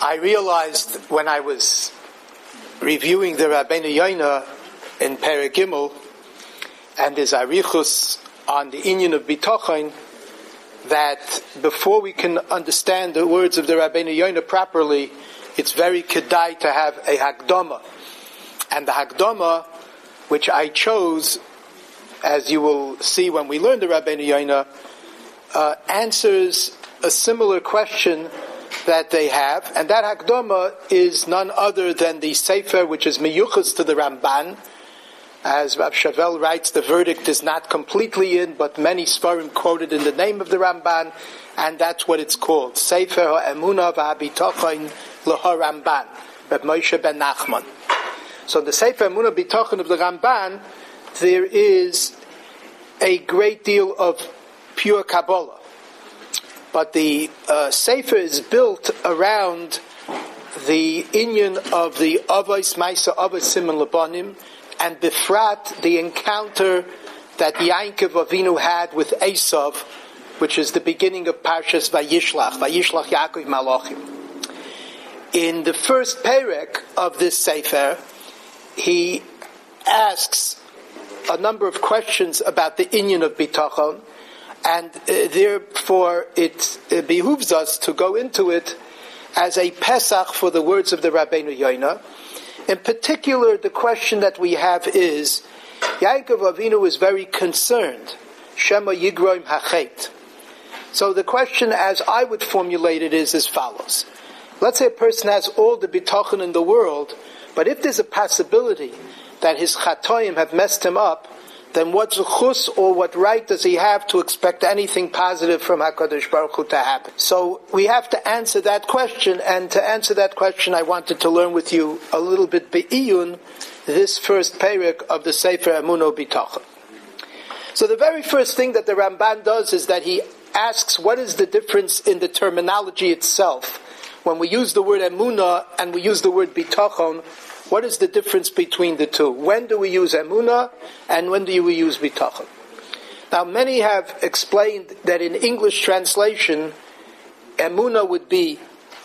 I realized when I was reviewing the Rabbeinu Yoina in Perek Gimel and his Arichus on the Inyan of Bitochen, that before we can understand the words of the Rabbeinu Yoina properly, it's very kedai to have a Hakdama. And the Hakdama, which I chose, as you will see when we learn the Rabbeinu Yoina, answers a similar question that they have, and that Hakdama is none other than the Sefer, which is miyuchas to the Ramban. As Rav Shavel writes, the verdict is not completely in, but many Svarim quoted in the name of the Ramban, and that's what it's called. Sefer HaEmunah V'Habitochen L'Ha Ramban, Reb Moshe ben Nachman. So in the Sefer HaEmunah Bitochen of the Ramban, there is a great deal of pure Kabbalah. But the Sefer is built around the inyan of the Avos Maisa Avos Siman Labanim, and Bifrat, the encounter that Yaakov Avinu had with Esav, which is the beginning of Parshas Vayishlach Yaakov Malachim. In the first perek of this Sefer, he asks a number of questions about the inyan of Bitachon, and therefore it behooves us to go into it as a Pesach for the words of the Rabbeinu Yoina. In particular, the question that we have is, Yaakov Avinu is very concerned. Shema Yigroim Hachet. So the question, as I would formulate it, is as follows. Let's say a person has all the bitachon in the world, but if there's a possibility that his chatoim have messed him up, then what zechus or what right does he have to expect anything positive from HaKadosh Baruch Hu to happen? So we have to answer that question, and to answer that question I wanted to learn with you a little bit be'iyun, this first perek of the Sefer Emunah B'Tachon. So the very first thing that the Ramban does is that he asks what is the difference in the terminology itself. When we use the word Emunah and we use the word B'Tachon, what is the difference between the two? When do we use Emunah and when do we use Bitachon? Now, many have explained that in English translation, Emunah would be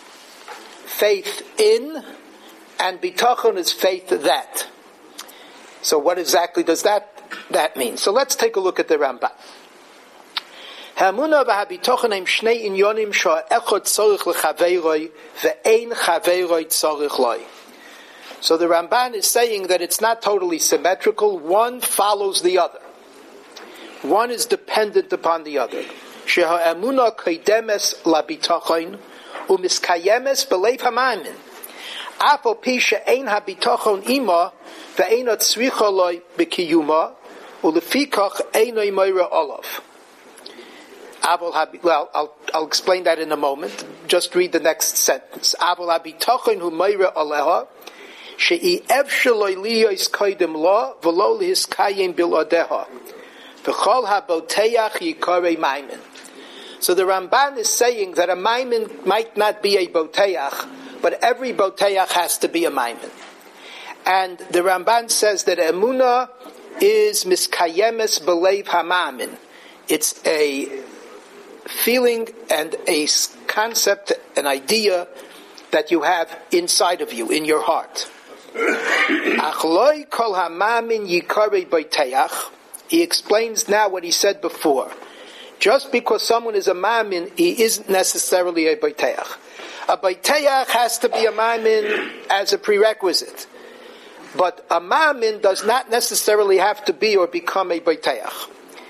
faith in, and Bitachon is faith that. So what exactly does that mean? So let's take a look at the Ramban. Emunah v'habitachon hem shnei inyonim sha'echad tzorich l'chaveiroi ve'ein chaveiroi tzorich loi. So the Ramban is saying that it's not totally symmetrical. One follows the other. One is dependent upon the other. Sheha emunah kaidemes labitachon umiskayemes belev hamamin. Afal pi she'ein habitachon ima ve'ein tzricha loy b'kiyuma ulefikach einoi meira olav. Well, I'll explain that in a moment. Just read the next sentence. Avol habitachon hu meira aleha. So the Ramban is saying that a maimin might not be a boteach, but every boteach has to be a maimin. And the Ramban says that emunah is miskayemes belev hamamin. It's a feeling and a concept, an idea that you have inside of you, in your heart. He explains now what he said before. Just because someone is a mamin, he isn't necessarily a boteach. A boteach has to be a mamin as a prerequisite. But a mamin does not necessarily have to be or become a boteach.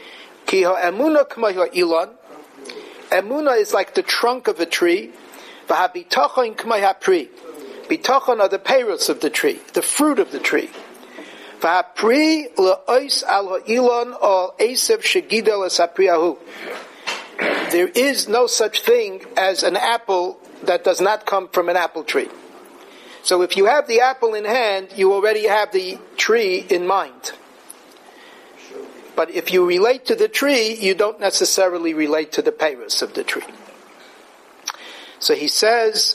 Emunah is like the trunk of a tree. V'habitachon k'may hapri. Bitachon are the peros of the tree, the fruit of the tree. V'hapri le'ois al ha'ilon or esev shegidel es hapriyahu. There is no such thing as an apple that does not come from an apple tree. So if you have the apple in hand, you already have the tree in mind. But if you relate to the tree, you don't necessarily relate to the peros of the tree. So he says,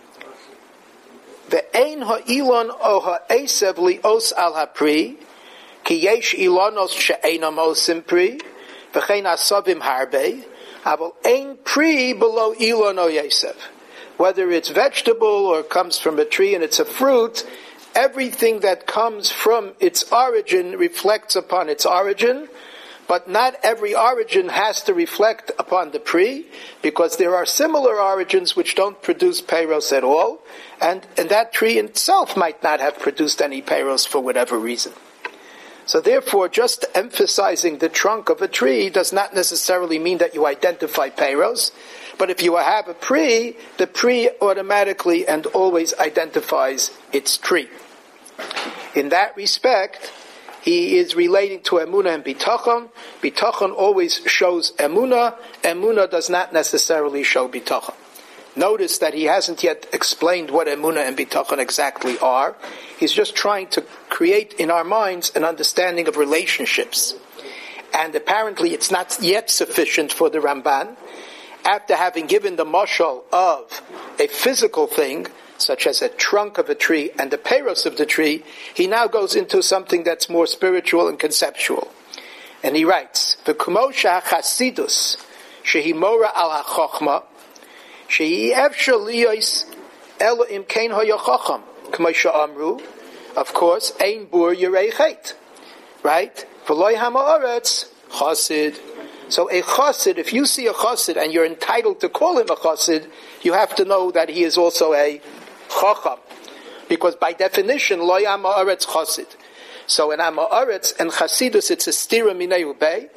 "Ve'ein ha'ilon o ha'esev li'os al ha'pri, ki yesh ilonos she'enam osim pri, v'chein asavim harbe, aval ein pri below ilon o yesev, whether it's vegetable or comes from a tree and it's a fruit, everything that comes from its origin reflects upon its origin, but not every origin has to reflect upon the pri, because there are similar origins which don't produce peiros at all, and that tree itself might not have produced any peiros for whatever reason. So therefore, just emphasizing the trunk of a tree does not necessarily mean that you identify peiros, but if you have a pri, the pri automatically and always identifies its tree. In that respect, he is relating to emunah and bitachon. Bitachon always shows emunah. Emunah does not necessarily show bitachon. Notice that he hasn't yet explained what emunah and bitachon exactly are. He's just trying to create in our minds an understanding of relationships. And apparently it's not yet sufficient for the Ramban. After having given the mashal of a physical thing, such as a trunk of a tree and the peiros of the tree, he now goes into something that's more spiritual and conceptual. And he writes, V'kumo she'chasidus shehi mora al ha'chochma shehi efshar liyos elo im kein ha'yochacham k'mo she'amru, of course, ein bur yirei chet, right? V'loi ha'ma'aretz chasid. So a chassid, if you see a chassid and you're entitled to call him a chassid, you have to know that he is also a chacham, because by definition, lo yam haaretz chassid. So in am haaretz and chasidus, it's a stira minei ubei.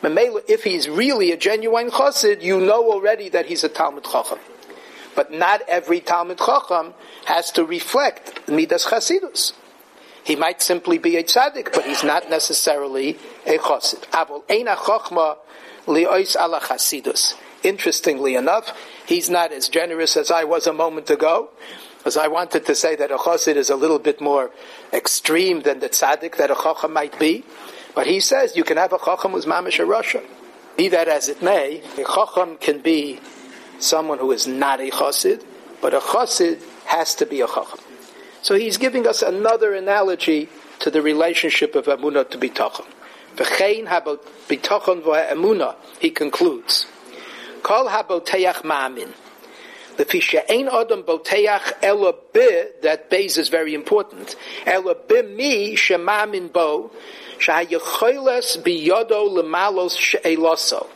If he's really a genuine chassid, you know already that he's a talmid chacham. But not every talmid chacham has to reflect midas chasidus. He might simply be a tzaddik, but he's not necessarily a chassid. Avol eina chachma li'ois ala chasidus. Interestingly enough, he's not as generous as I was a moment ago, because I wanted to say that a chassid is a little bit more extreme than the tzaddik that a chacham might be. But he says you can have a chacham who's mamish a rasha. Be that as it may, a chacham can be someone who is not a chassid, but a chassid has to be a chacham. So he's giving us another analogy to the relationship of emunah to bitachon. V'chein habot bitachon v'emunah, he concludes. Kol haboteach ma'amin. L'fisha ein adam boteach ela bi, that base is very important. Ela bi mi shema'amin bo, shahayecholes biyodo lemalos she'eloso.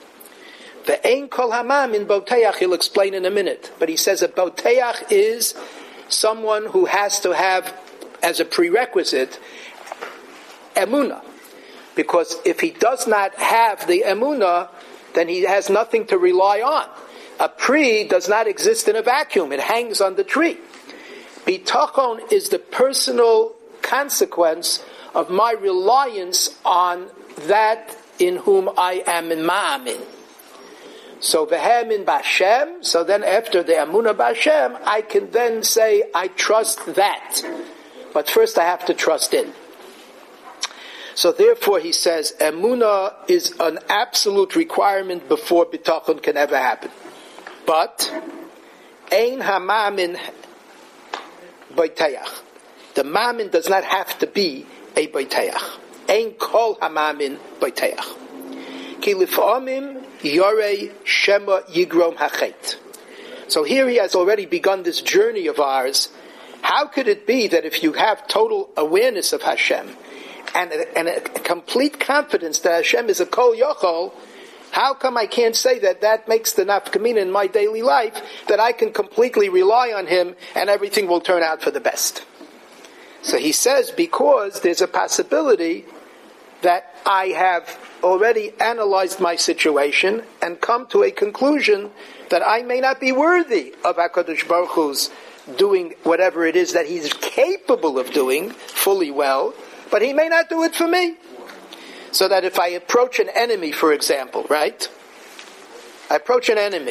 Ve'ein kol hama'amin boteach, he'll explain in a minute. But he says a boteach is someone who has to have, as a prerequisite, emunah. Because if he does not have the emunah, then he has nothing to rely on. A pri does not exist in a vacuum. It hangs on the tree. Bitachon is the personal consequence of my reliance on that in whom I am in ma'amin. So vehem in Bashem, so then after the emunah Bashem, I can then say, I trust that. But first I have to trust in. So therefore he says, emunah is an absolute requirement before bitachon can ever happen. But, ein ha'ma'amin boiteach. The ma'amin does not have to be a boiteach. Ein kol ha'ma'amin boiteach. Ki lif'amim yorei shema yigrom hachet. So here he has already begun this journey of ours. How could it be that if you have total awareness of Hashem, and a complete confidence that Hashem is a kol yochol, how come I can't say that makes the nafkamina in my daily life, that I can completely rely on Him and everything will turn out for the best? So he says, because there's a possibility that I have already analyzed my situation and come to a conclusion that I may not be worthy of HaKadosh Baruch Hu's doing whatever it is that He's capable of doing fully well, but He may not do it for me. So that if I approach an enemy, for example, right? I approach an enemy,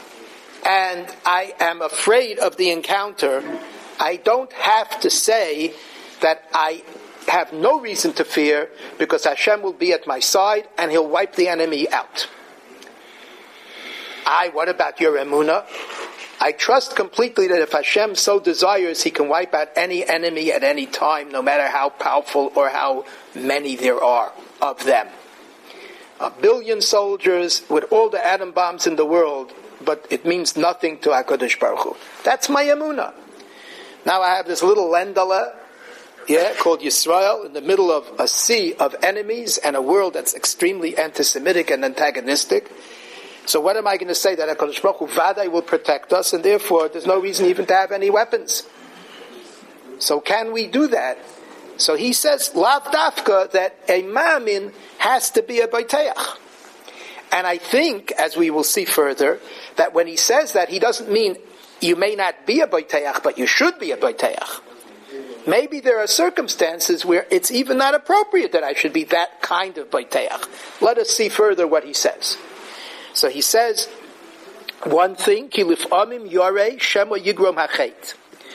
and I am afraid of the encounter, I don't have to say that I have no reason to fear, because Hashem will be at my side, and He'll wipe the enemy out. What about your emunah? I trust completely that if Hashem so desires, He can wipe out any enemy at any time, no matter how powerful or how many there are of them. 1 billion soldiers with all the atom bombs in the world, but it means nothing to HaKadosh Baruch Hu. That's my emunah. Now I have this little lendala, called Yisrael, in the middle of a sea of enemies and a world that's extremely anti-Semitic and antagonistic. So what am I going to say? That HaKadosh Baruch Hu Vadai will protect us, and therefore there's no reason even to have any weapons. So can we do that? So he says, Lav Dafka, that a Ma'amin has to be a Baiteach. And I think, as we will see further, that when he says that, he doesn't mean you may not be a Baiteach, but you should be a Baiteach. Maybe there are circumstances where it's even not appropriate that I should be that kind of Baiteach. Let us see further what he says. So he says, one thing, Ki lif'amim yorei shema yigrom hachet.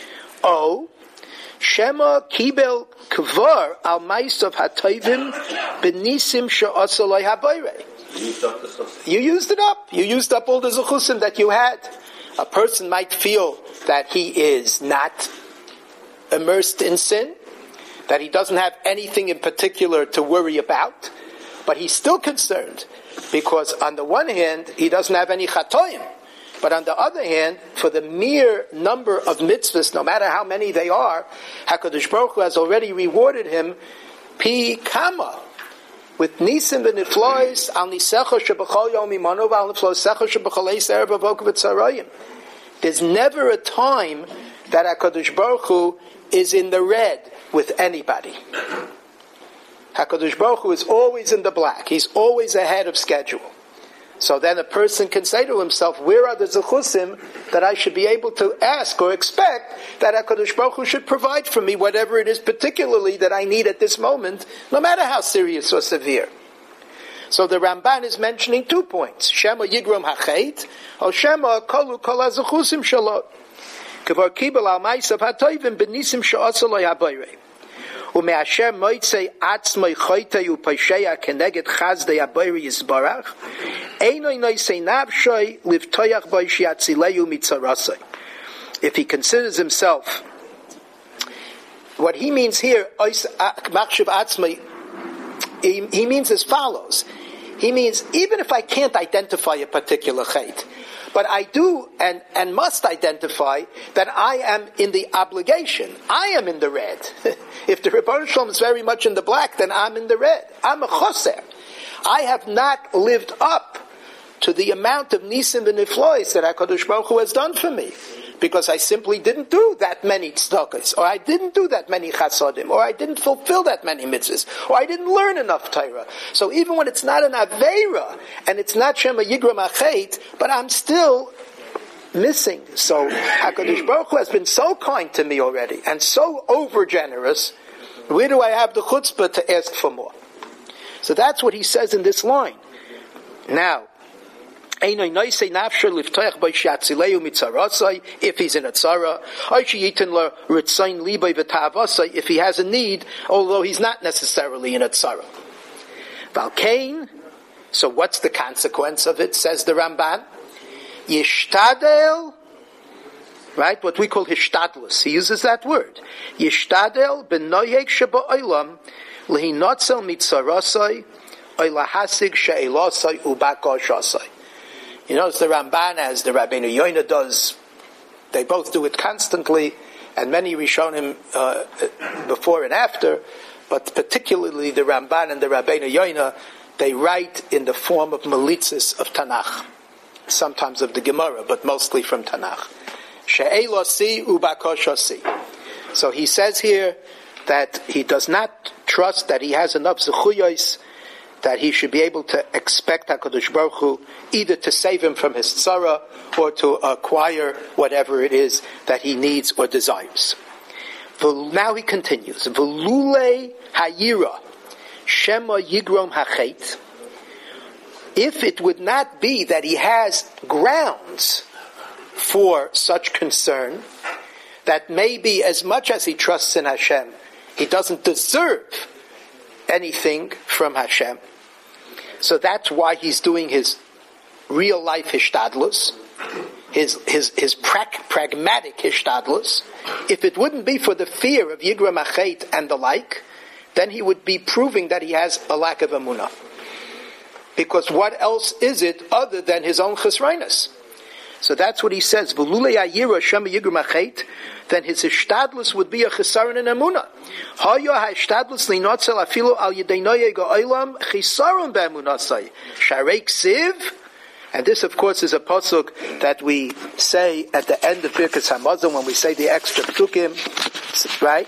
Shema kibel kvar al ma'asav hatoivim benisim she'asa lo habayre. You used it up. You used up all the zuchusim that you had. A person might feel that he is not immersed in sin, that he doesn't have anything in particular to worry about, but he's still concerned because on the one hand, he doesn't have any chatoim, but on the other hand, for the mere number of mitzvahs, no matter how many they are, HaKadosh Baruch Hu has already rewarded him pi kama, with nisim v'niflois al nisecha shebachol yom imanu v'al nifloisecha shebachol eser b'vokav v'tzarayim. There's never a time that HaKadosh Baruch Hu is in the red with anybody. HaKadosh Baruch Hu is always in the black. He's always ahead of schedule. So then a person can say to himself, where are the zechusim that I should be able to ask or expect that HaKadosh Baruch Hu should provide for me whatever it is particularly that I need at this moment, no matter how serious or severe. So the Ramban is mentioning 2 points. Shema Yigrom Hachet, or Shema Kolu Kol HaZechusim Shalot. Kvar Kibel Al Ma'asav HaToivim Benisim She'asa Lo Habayre. ומאשר מויצא עצמי חויטי ופשע כנגד חסדי הבורי יסברך, אינו נושא נפשי לבטוח בו שיצילהו מצרסי. If he considers himself, what he means here, he means as follows. He means, even if I can't identify a particular chait, but I do and must identify that I am in the obligation. I am in the red. If the Rebbeinu Shalom is very much in the black, then I'm in the red. I'm a choser. I have not lived up to the amount of nisim and niflois that HaKadosh Baruch Hu has done for me. Because I simply didn't do that many tzedakahs, or I didn't do that many chasodim, or I didn't fulfill that many mitzvahs, or I didn't learn enough Torah. So even when it's not an aveira, and it's not Shema Yigram Achet, but I'm still missing. So HaKadosh Baruch Hu has been so kind to me already, and so over generous, where do I have the chutzpah to ask for more? So that's what he says in this line. Now, if he's in a tzara, if he has a need, although he's not necessarily in a tzara. Valkain, so what's the consequence of it, says the Ramban? Yishtadel, right, what we call hishtadlus, he uses that word. Yishtadel b'noyek sheba olam lehinotzel mitzarasai oilahasig she'elosai ubakashasai. You notice the Ramban, as the Rabbeinu Yoina does, they both do it constantly, and many Rishonim before and after, but particularly the Ramban and the Rabbeinu Yoina, they write in the form of malitzis of Tanakh, sometimes of the Gemara, but mostly from Tanakh. She'elosi ubakoshasi. So he says here that he does not trust that he has enough zechuyos that he should be able to expect HaKadosh Baruch Hu either to save him from his tzara or to acquire whatever it is that he needs or desires. Now he continues. V'lulei hayira shema yigrom hachet. If it would not be that he has grounds for such concern, that maybe as much as he trusts in Hashem, he doesn't deserve anything from Hashem. So that's why he's doing his real life hishtadlus, his pragmatic hishtadlus. If it wouldn't be for the fear of Yigram Achet and the like, then he would be proving that he has a lack of emunah. Because what else is it other than his own chesroinus? So that's what he says. V'lulei ayira shema yigrum achet, then his ishtadlus would be a chesaron in emunah. Haya ha'ishtadlus linotzel afilu al yedei noyeg ha'olam chesaron be'emunasai. Sharei ksiv. And this, of course, is a pasuk that we say at the end of Birkas Hamazon when we say the extra psukim, right?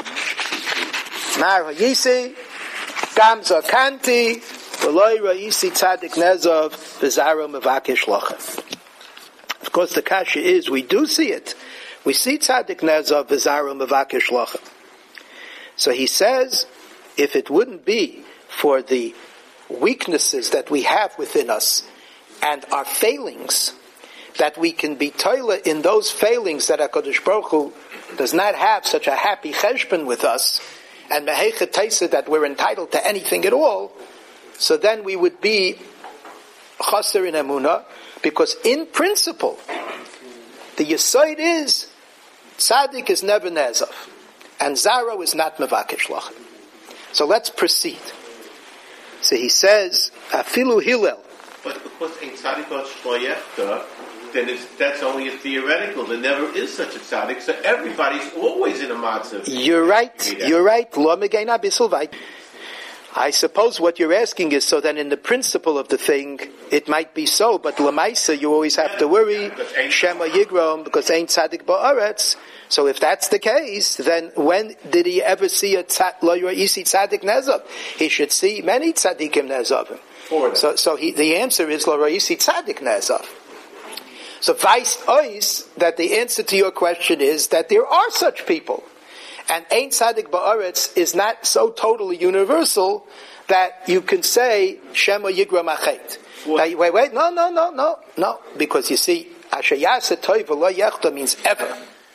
Mar ha'yisi, gam zakanti, v'loi ra'isi tzadik nezov, v'zaro mevakesh lachem. Of course, the kasha is, we do see it. We see tzadik nezov, v'zaro mevakesh lachem. So he says, if it wouldn't be for the weaknesses that we have within us, and our failings, that we can be toilet in those failings that HaKadosh Baruch Hu does not have such a happy cheshbon with us, and mehechet taisa that we're entitled to anything at all, so then we would be chaser in emunah, because in principle, the yesod is, tzaddik is never nezov, and zaro is not mevakesh lachem. So let's proceed. So he says, afilu Hillel, but because a tzaddik shloyechta, then that's only a theoretical. There never is such a tzaddik, so everybody's always in a matzav. You're right. Lo megeina bisel vayt. I suppose what you're asking is, so then in the principle of the thing, it might be so, but lemaisa, you always have to worry, shema yigrom, because ain't tzaddik ba'aretz. So if that's the case, then when did he ever see a lo yisi tzaddik nezov? He should see many tzaddikim nezovim. So the answer is lo yisi tzaddik nezov. So weist ois that the answer to your question is that there are such people. And Ein Tzaddik Ba'aretz is not so totally universal that you can say Shema Yigram Achet. Wait, no. Because you see, Asher Yaseh Toiv V'lo Yechta means ever.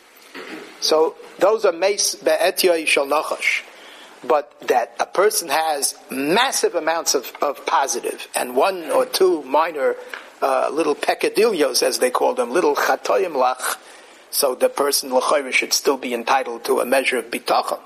So those are Meis Be'etya Yishal Nachash. But that a person has massive amounts of positive and one or two minor little peccadillos, as they call them, little chatoyim lach, so the person l'chayre should still be entitled to a measure of bitachon.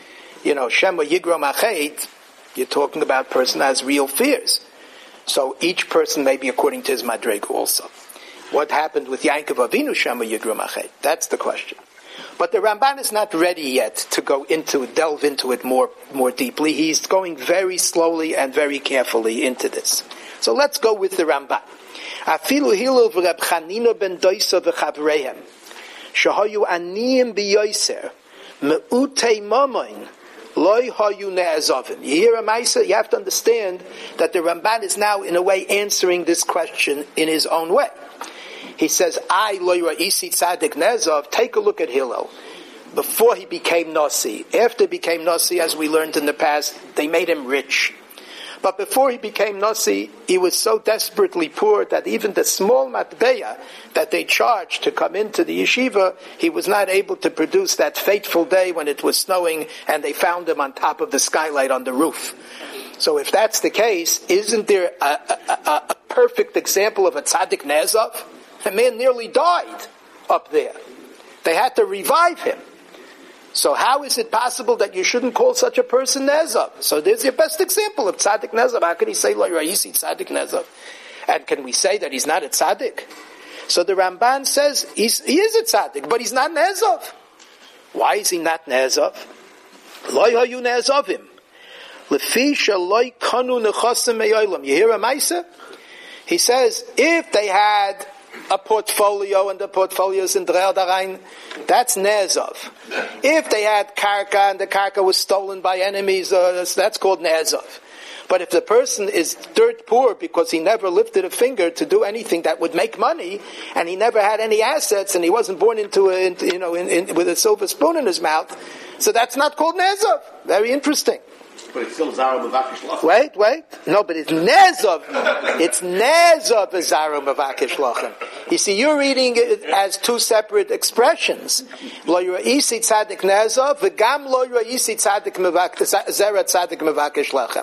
Shema Yigrom Achet, you're talking about a person has real fears. So each person may be according to his madrega also. What happened with Yaakov Avinu Shema Yigrom Achet? That's the question. But the Ramban is not ready yet to delve into it more deeply. He's going very slowly and very carefully into this. So let's go with the Ramban. Afilu Hillel v'Reb Chanina ben Doisa v'Chavreihem. Shahayu aniyim biyoser me'utei mamoin loy hayu ne'ezavim. You hear a Maisa? You have to understand that the Ramban is now in a way answering this question in his own way. He says, I loy ra'isi tzaddik ne'ezav. Take a look at Hillel. Before he became Nasi. After he became Nasi, as we learned in the past, they made him rich. But before he became Nasi, he was so desperately poor that even the small matbeya that they charged to come into the yeshiva, he was not able to produce that fateful day when it was snowing and they found him on top of the skylight on the roof. So if that's the case, isn't there a perfect example of a tzaddik nezov? A man nearly died up there. They had to revive him. So how is it possible that you shouldn't call such a person Nezov? So there's your best example of Tzaddik Nezov. How can he say, Lo Yisi Tzaddik Nezov? And can we say that he's not a Tzaddik? So the Ramban says he is a Tzaddik, but he's not Nezov. Why is he not Nezov? Lo Hayu Nezovim. Lefi Shaloi Kanu Nechosim Me'olam. You hear a Maisa? He says, if they had a portfolio and the portfolio's in Drel Darain, that's Nezov. If they had karka and the karka was stolen by enemies, that's called Nezov. But if the person is dirt poor because he never lifted a finger to do anything that would make money, and he never had any assets, and he wasn't born with a silver spoon in his mouth, so that's not called Nezov. Very interesting. But it's still Zaro Mavakish Lachem. Wait. No, but it's Nezov. It's Nezov as Zaro Mavakish Lachem. You see, you're reading it as two separate expressions. Lo Yisi Tzadik Nezov, v'gam Lo Yisi Tzadik Zera Tzadik Mavakish Lachem.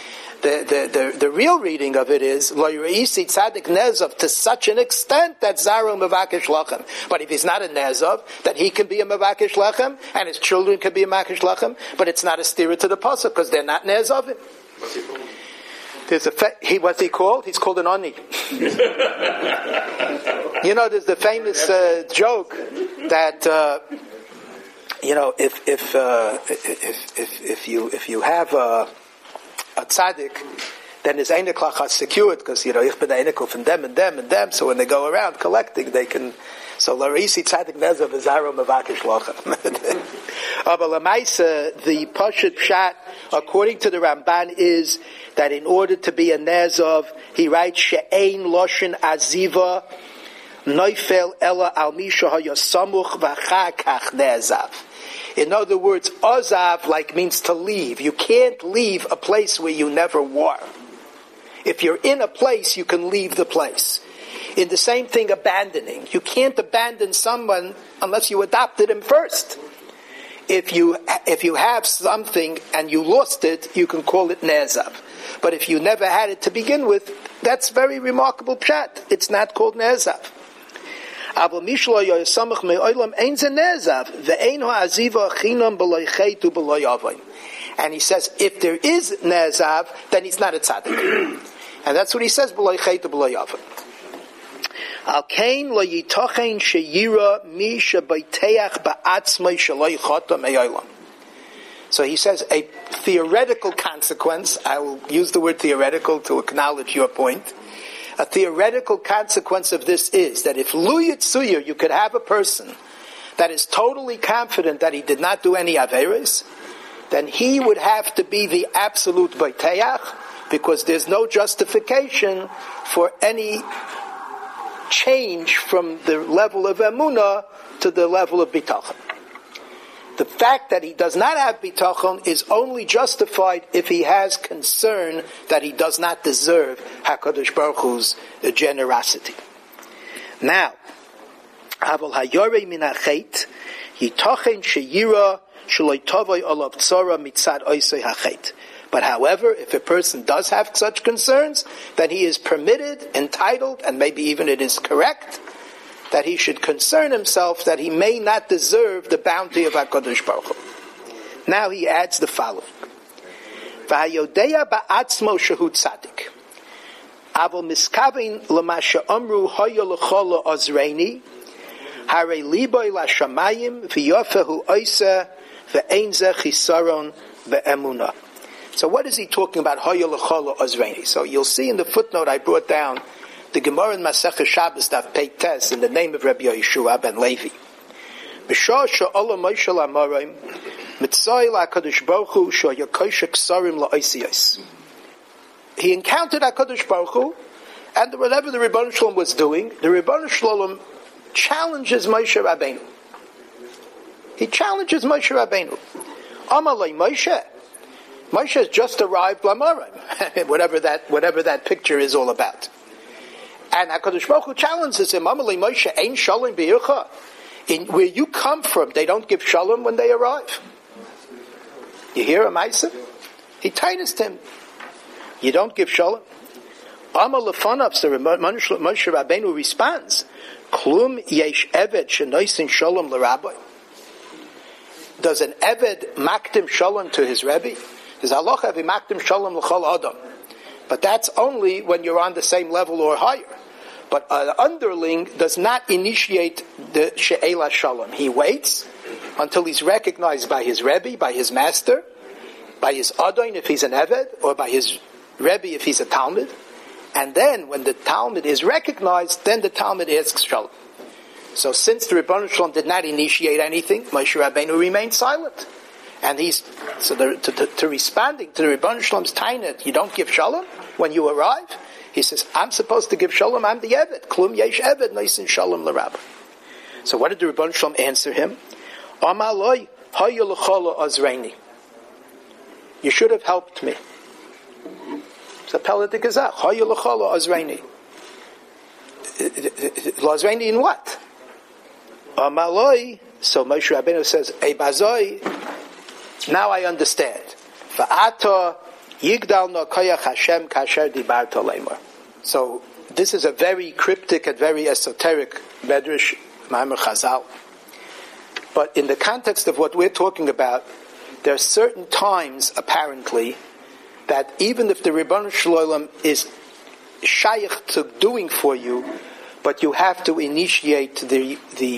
The real reading of it is Lo Yisi Tzadik Nezov to such an extent that Zaro Mavakish Lachem. But if he's not a Nezov, that he can be a Mavakish Lachem and his children can be a Mavakish Lachem, but it's not a stira to the pasuk because they're not Nezovim. What's he called? He's called an oni. There's the famous joke that if you have a tzaddik, then his eineklach is secured because ich bin the einekel from them and them and them. So when they go around collecting, they can. So larisi tzaddik nezav v'zaro mavakish locha. But lamaisa, the pashut pshat, according to the Ramban, is that in order to be a nezav, he writes she'ein loshin aziva noifel ela al misha hayasamuch v'chakach nezav. In other words, ozav means to leave. You can't leave a place where you never were. If you're in a place, you can leave the place. In the same thing, abandoning. You can't abandon someone unless you adopted him first. If you have something and you lost it, you can call it nezav. But if you never had it to begin with, that's very remarkable pshat. It's not called nezav. And he says, if there is nezav, then he's not a tzaddik. And that's what he says, b'loy chaytu b'loy avon. Al kain lo yitochen sheyira mi shebayteach ba'atzmai shaloi chota me'olam. So he says a theoretical consequence, I will use the word theoretical to acknowledge your point. A theoretical consequence of this is that if lu yitzuyer, you could have a person that is totally confident that he did not do any averes, then he would have to be the absolute bayteach, because there's no justification for any change from the level of emunah to the level of bitachon. The fact that he does not have bitachon is only justified if he has concern that he does not deserve HaKadosh Baruch Hu's generosity. Now, Aval hayore min hachet yitochen sheyira shaloi tovoi olav tzora mitzad oisei hachet. But however, if a person does have such concerns, then he is permitted, entitled, and maybe even it is correct, that he should concern himself that he may not deserve the bounty of HaKadosh Baruch Hu. Now he adds the following. V'hayodeya ba'atzmo shehu tzadik. Avol miskavin l'masha amru hoyo l'cholo ozreini, hare liboy l'shamayim v'yofehu oisa v'ein ze chisaron v'emunah. So what is he talking about? Hoyo l'cholo ozreini. So you'll see in the footnote I brought down the Gemara in Masechah Shabbos Daf Pei Tes in the name of Rabbi Yeshua ben Levi. B'shah she'olam Moshe la'amorim mitzay la'akadosh Baruch Hu she'yakosh ksarim la'oisiyos. He encountered HaKadosh Baruch Hu, and whatever the Rebbeinu Shalom was doing, the Rebbeinu Shalom challenges Moshe Rabbeinu. He challenges Moshe Rabbeinu. Amalei Moshe. Moshe has just arrived la'amorim, whatever that picture is all about. And HaKadosh Baruch Hu challenges him, Amalei Moshe, Ein Shalom B'Yircha. In where you come from, they don't give Shalom when they arrive. You hear him, Isa? He tightest him. You don't give Shalom. Amal Lefanav, so Moshe Rabbeinu responds, Klum Yesh Eved Shenoisin Shalom L'Rabbi. Does an Eved makdim Shalom to his Rebbe? There's halacha of makdim Shalom L'Chol Adam. But that's only when you're on the same level or higher. But an underling does not initiate the She'ela Shalom. He waits until he's recognized by his Rebbe, by his master, by his Adon if he's an Eved, or by his Rebbe if he's a Talmud. And then when the Talmud is recognized, then the Talmud asks Shalom. So since the Rebbeinu Shalom did not initiate anything, Moshe Rabbeinu remained silent. And to responding to the Rebbeinu Shalom's tainet, you don't give Shalom when you arrive? He says, I'm supposed to give Shalom, I'm the Eved. Klum yesh Eved, noisin Shalom l'Rabbi. So what did the Rebbeinu Shalom answer him? Amaloi, hoyo l'cholo ozreini. You should have helped me. So Peladik Gazach, hoyo l'cholo ozreini. L'ozreini in what? Amaloi, so Moshe Rabbeinu says, Ei bazoi, now I understand. Va'ata yigdal no koyach Hashem kasher dibarta leimor. So this is a very cryptic and very esoteric medrash, Ma'amer Chazal. But in the context of what we're talking about, there are certain times, apparently, that even if the Ribbon Shalom is shaykh to doing for you, but you have to initiate the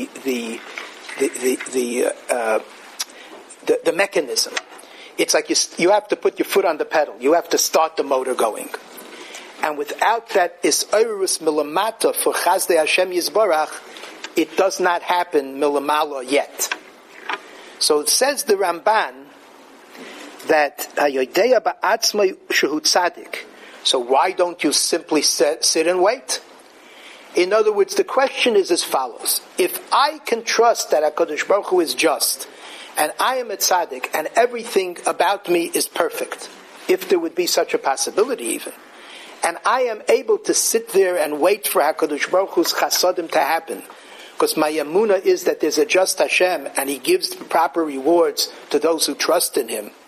mechanism. It's like you have to put your foot on the pedal. You have to start the motor going. And without that Is'orus Milamata for Chazdei Hashem Yisbarach, it does not happen Milamala yet. So it says the Ramban that Hayodeya Ba'atzmai Shehu Tzadik. So why don't you simply sit and wait? In other words, the question is as follows. If I can trust that HaKadosh Baruch Hu is just, and I am a tzaddik, and everything about me is perfect, if there would be such a possibility even, and I am able to sit there and wait for HaKadosh Baruch Hu's chasadim to happen, because my emunah is that there's a just Hashem, and He gives the proper rewards to those who trust in Him,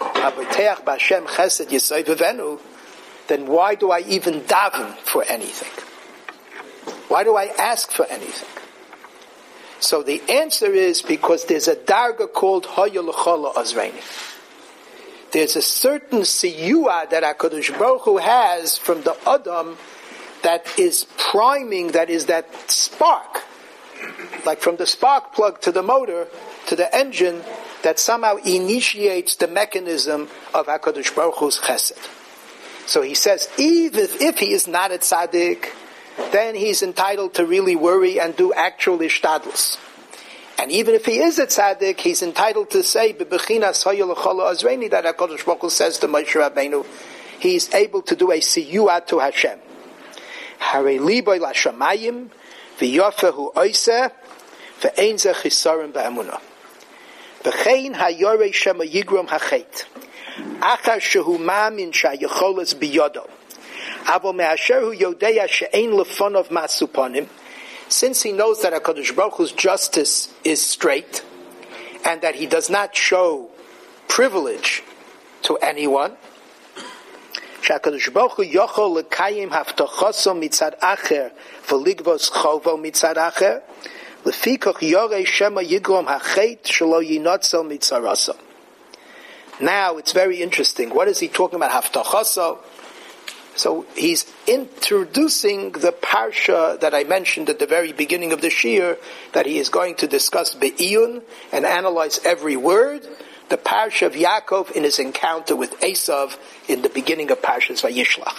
then why do I even daven for anything? Why do I ask for anything? So the answer is because there's a darga called Hoya L'Chola Azreini. There's a certain siyua that HaKadosh Baruch Hu has from the Adam that is priming, that is that spark, like from the spark plug to the motor, to the engine, that somehow initiates the mechanism of HaKadosh Baruch Hu's chesed. So he says, even if he is not a tzaddik, then he's entitled to really worry and do actual ishtadlus. And even if he is a tzaddik, he's entitled to say, B'bechinas Hoya L'Chola Azreini, that HaKadosh Baruch Hu says to Moshe Rabbeinu, he's able to do a siyua to Hashem. Harei liboy l'shamayim, v'yofehu oiseh, v'ein zeh chisarim ba'emunah. B'chein hayorei shema yigrom hachet. Achar shehu ma'amin shayecholes biyodo. Since he knows that HaKadosh Baruch Hu's justice is straight, and that He does not show privilege to anyone, HaKadosh Baruch Hu yochol lekayim haftachoso mitzad acher v'ligvos chovo mitzad acher lefikach yorei shema yigrom hachet shelo yinotzel mitzaraso. Now it's very interesting. What is he talking about? Haftachoso. So he's introducing the parsha that I mentioned at the very beginning of the shir, that he is going to discuss be'iyun and analyze every word, the parsha of Yaakov in his encounter with Esav in the beginning of Parshas Vayishlach.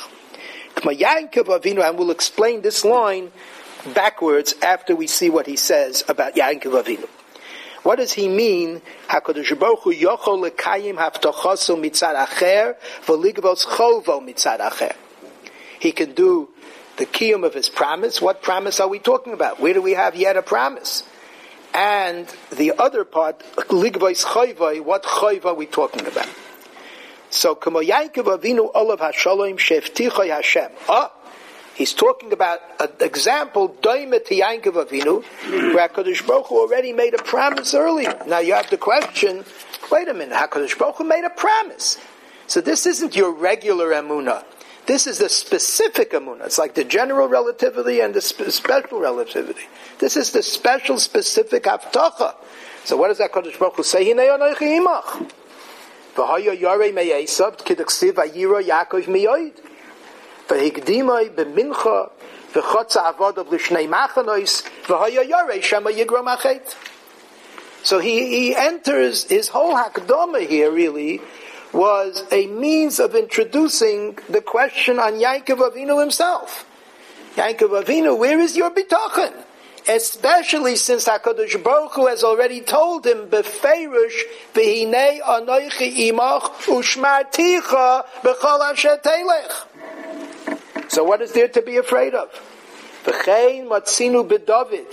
And we'll explain this line backwards after we see what he says about Yaakov Avinu. What does he mean? HaKadosh Baruch Hu yochol lekayim haftachoso mitzad acher v'ligvos chovo mitzad acher. He can do the kiyum of his promise. What promise are we talking about? Where do we have yet a promise? And the other part, ligvos chovo, what chovo are we talking about? So, kamo Yaakov Avinu olav hashalom sheftichoi Hashem. He's talking about an example, Doimet to Yaakov Avinu, where HaKadosh Baruch Hu already made a promise earlier. Now you have the question, wait a minute, HaKadosh Baruch Hu made a promise. So this isn't your regular emunah. This is the specific emunah. It's like the general relativity and the special relativity. This is the special, specific haftacha. So what does HaKadosh Baruch Hu say? Hinei anochi imach. V'haya yarei me'esav, k'daksiv ayira Yaakov miyoid. V'higdimai b'mincha v'chotza avodav l'shnei machanois v'haya yarei shema yigrom achet. So he enters, his whole hakdama here really was a means of introducing the question on Yaakov Avinu himself. Yaakov Avinu, where is your bitachon? Especially since HaKadosh Baruch Hu has already told him, Befeirush v'hinei anoichi imach ushmarticha b'chol asher telech. So what is there to be afraid of? V'chein matzinu b'David.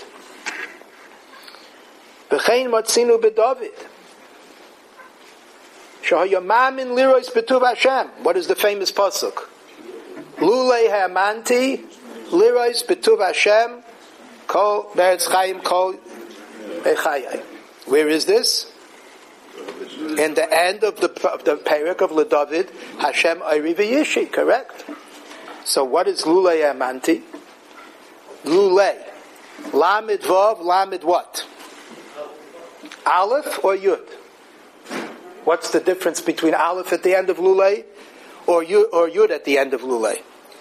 V'chein matzinu b'David. Shahayamamin lirois b'tuv Hashem. What is the famous pasuk? Lulei ha'amanti lirois b'tuv Hashem kol beretz chayim kol echayai. Where is this? In the end of the parak of LeDavid, Hashem Ayri v'Yishi, correct? So what is Lulei ha'amanti? Lulei. Lamed vav, lamed what? Aleph or Yud? What's the difference between Aleph at the end of Lulei? or yud at the end of lulei.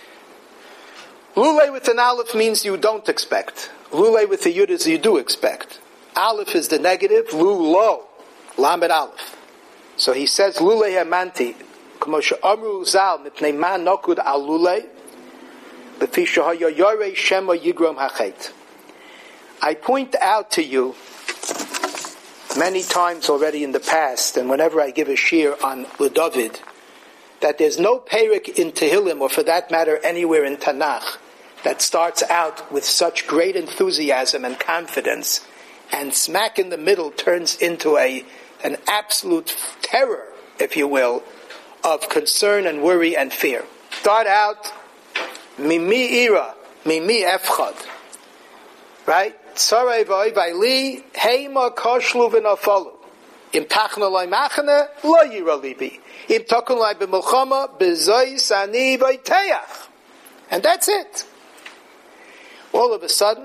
Lulei with an aleph means you don't expect. Lulei with the yud is you do expect. Aleph is the negative, lo, lamed aleph. So he says, lulei hamanti, k'moshe amru zal, mipnei ma nokud al lulei, b'fi shehaya yorei shema yigrom hachet. I point out to you many times already in the past, and whenever I give a shir on David, that there's no perek in Tehillim, or for that matter anywhere in Tanakh, that starts out with such great enthusiasm and confidence, and smack in the middle turns into an absolute terror, if you will, of concern and worry and fear. Start out, mimi ira, mimi efchad, right? Tzarai v'oivai li, heima koshlu v'nafalu. Im tachna loy machane, lo yira libi. Im tokun loy b'milchama, b'zoi sani v'iteach. And that's it. All of a sudden,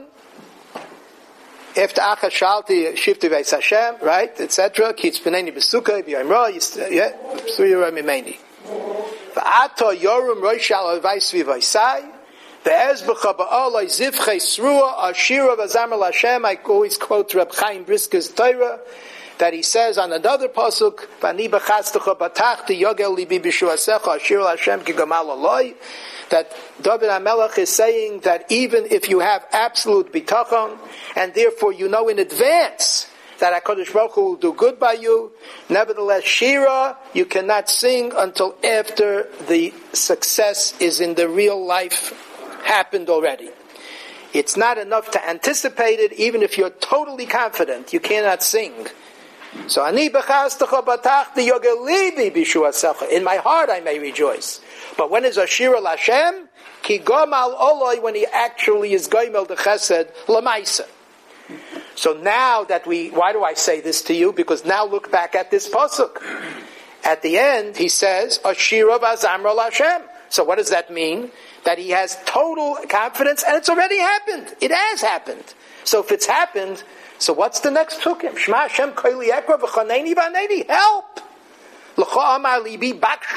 after Acha Shalti, Shifti Veis Hashem, right, etc., Kitz B'neni B'sukkah, B'yamra, Suyura Mimeni. V'ato Yorum Roishal Avais V'vaisai, V'ezbecha Ba'olai Zivchei Srua, Ashira V'zamar L'Hashem. I always quote Reb Chaim Brisker's Torah, that he says on another pasuk, V'ani B'chatztecha B'tachti Yogel Libi B'shuasecha, Ashira L'Hashem Ki Gamal Aloi, that David HaMelech is saying that even if you have absolute bitachon, and therefore you know in advance that HaKadosh Baruch Hu will do good by you, nevertheless, Shira, you cannot sing until after the success is in the real life happened already. It's not enough to anticipate it, even if you're totally confident, you cannot sing. So, Ani b'chastecha batachti yogelibi b'shuasecha. In my heart I may rejoice. But when is Ashira L'Hashem? Ki gomal oloi, when he actually is goimel the chesed l'maisa. So now that why do I say this to you? Because now look back at this pasuk. At the end, he says, Ashira v'azamra L'Hashem. So what does that mean? That he has total confidence, and it's already happened. It has happened. So if it's happened, so what's the next tukim? Shema Hashem koili ekra v'chaneini v'aneni. Help! I'm looking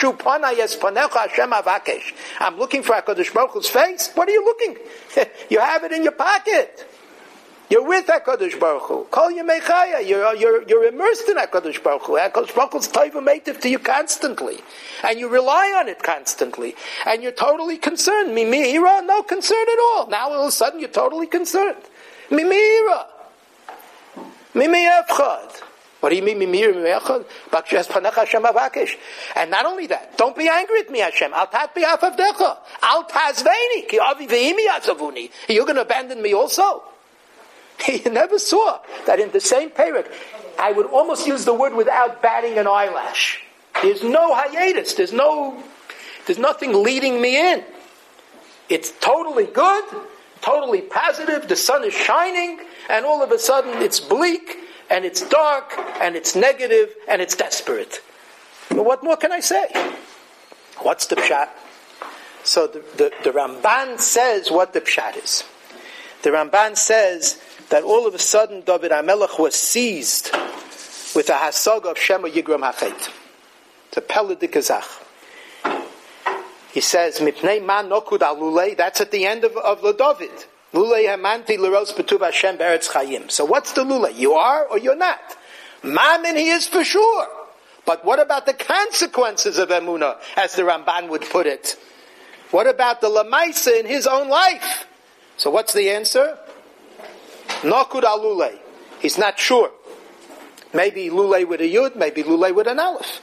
for HaKadosh Baruch Hu's face. What are you looking? You have it in your pocket. You're with HaKadosh Baruch Hu. Kol yemei chaya. You're immersed in HaKadosh Baruch Hu. HaKadosh Baruch Hu's taiva meitiv to you constantly. And you rely on it constantly. And you're totally concerned. Mimi ira, no concern at all. Now all of a sudden you're totally concerned. Mimi ira. Mimi efchad. What do you mean, Mimir Mimechad? And not only that, don't be angry at me, Hashem. Al tat bi afavdecha. Al tazveini. Ki avi ve'imi azavuni. You're going to abandon me also? He never saw that in the same perek. I would almost use the word without batting an eyelash. There's no hiatus. There's nothing leading me in. It's totally good, totally positive. The sun is shining, and all of a sudden it's bleak, and it's dark, and it's negative, and it's desperate. But what more can I say? What's the pshat? So the Ramban says what the pshat is. The Ramban says that all of a sudden David HaMelech was seized with a hasag of Shema Yigram Hachet. It's a Peledikazach. He says, Mipnei ma nokud alulei, that's at the end of the David. Lulei hamanti l'ros betuv Hashem be'eretz chayim. So what's the lulei? You are or you're not? Mammon he is for sure. But what about the consequences of emunah, as the Ramban would put it? What about the lamaisa in his own life? So what's the answer? Nokud alulei. He's not sure. Maybe lulei with a yud, maybe lulei with an aleph.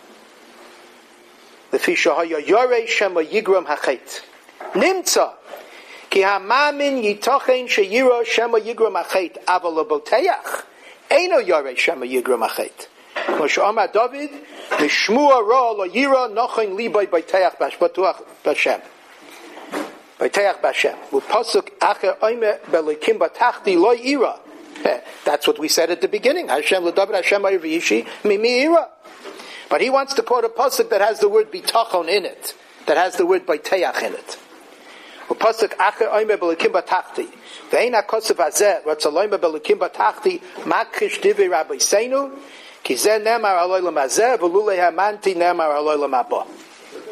Lefi shehaya yorei shema yigram hachet. Nimtza. Ki hamamin yitochen sheyiro shema yigram hachet. Aval aboteach. Eino yorei shema yigram hachet. Moshe Amar David, Mishmua ra lo yira nochen libay baiteach batuach b'Hashem. Baiteach b'Hashem. U'pasuk acher oime belikim batachti lo yira. That's what we said at the beginning. Hashem l'David Hashem ayvishi mimi yira. But he wants to quote a pasuk that has the word bitachon in it, that has the word baiteach in it. U'pasuk acher oime belikim batachti. Ve'ein ha'kosav hazeh ratzaloime belikim batachti makrish divi rabbi seinu. Ki zeh nemar aloi lamazeh v'lulei hamanti nemar aloi lamabah.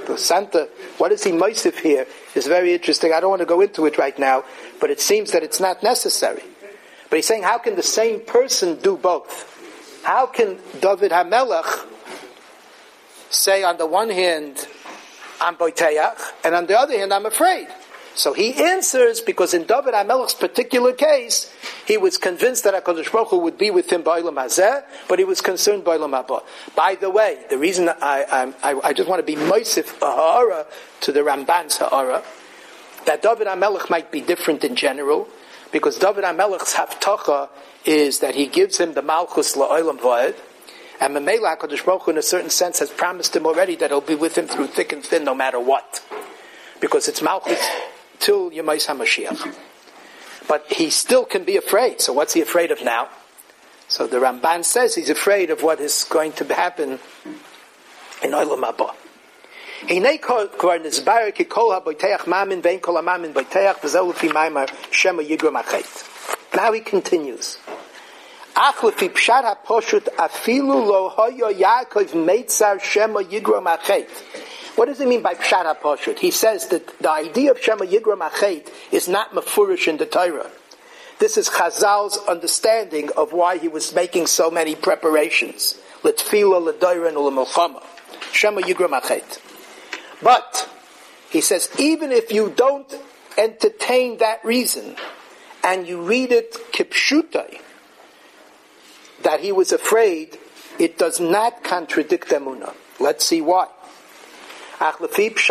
The Santa, what is he moisif here is very interesting. I don't want to go into it right now, but it seems that it's not necessary. But he's saying, how can the same person do both? How can David HaMelech say on the one hand, I'm boiteach, and on the other hand, I'm afraid? So he answers, because in David HaMelech's particular case, he was convinced that HaKadosh Baruch Hu would be with him b'olam hazeh, but he was concerned b'olam haba. By the way, the reason I just want to be moisif a ha'ara to the Ramban's ha'ara, that David HaMelech might be different in general, because David HaMelech's haftacha is that he gives him the malchus la'olam va'ed, and Memela HaKadosh Baruch Hu in a certain sense has promised him already that he'll be with him through thick and thin no matter what. Because it's malchus till Yemais HaMashiach. But he still can be afraid. So what's he afraid of now? So the Ramban says he's afraid of what is going to happen in Olam Haba. Hinei kvar nizbar ki kol haboiteach mamin vein kol hamamin boiteach v'zeh lefi maimar shema yigram achet. Now he continues. Ach lefi pshat haposhut afilu lo hoyo Yaakov meitzar shema yigram achet. What does he mean by pshat haposhut? He says that the idea of shema yigram achet is not mafurish in the Torah. This is Chazal's understanding of why he was making so many preparations. L'tfila, l'doira, and l'milchama. Shema yigram achet. But, he says, even if you don't entertain that reason, and you read it kipshutai, that he was afraid, it does not contradict emunah. Let's see why. He's